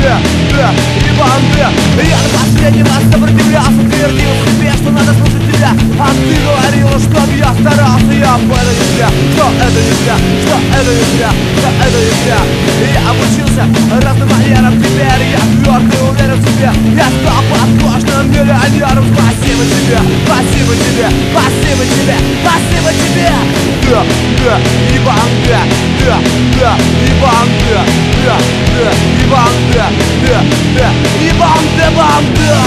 Иван, я до последнего сопротивлялся, твердил себе, что надо слушать тебя. А ты говорила, чтоб я старался, я понял не зря, что это не зря, что это не зря, что это не зря. Я обучился разным манерам, теперь я твердо уверен в себе. Я стал подкошным миллионером. Спасибо тебе, спасибо тебе, спасибо тебе, спасибо тебе. Иван, Иван, Иван, Иван,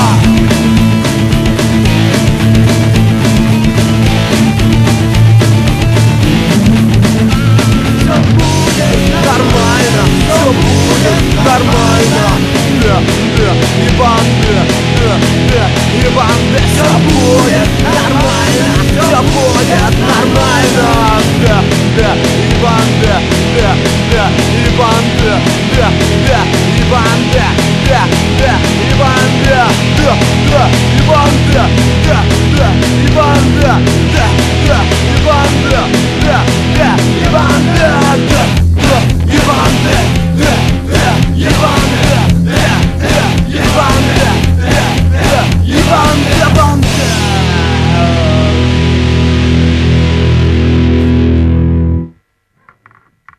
нормально, все будет нормально. Иван, Иван, все будет нормально, все будет нормально. Иван, Иван,